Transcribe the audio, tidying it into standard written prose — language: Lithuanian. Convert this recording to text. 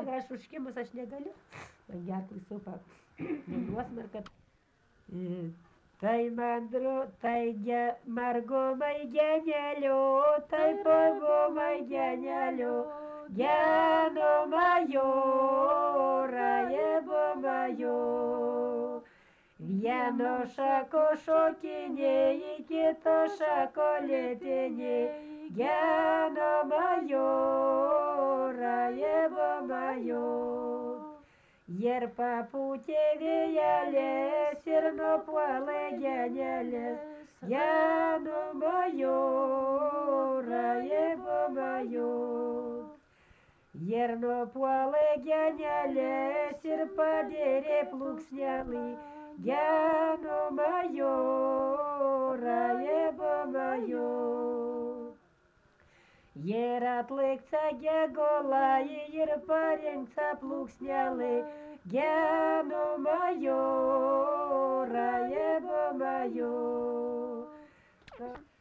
aš užkimus aš negaliu. Man gerklai supa. Nuosmarkat. Tai mandru, tai margumai genelio, tai pavumai genelio, geno majora, jebo major. Vieno šako šokinėjai, kito šako lėtinėjai, geno majora, jebo major. Ir papūtė vėjelės ir nupuolė genelės, geno majora, jebo major. Ir nupuolė genelės ir padėrė plūksnelį, geno majora, jebo major. Ir atlikta gegolai ir parinkta plūksnelį, geno majora, jebo major.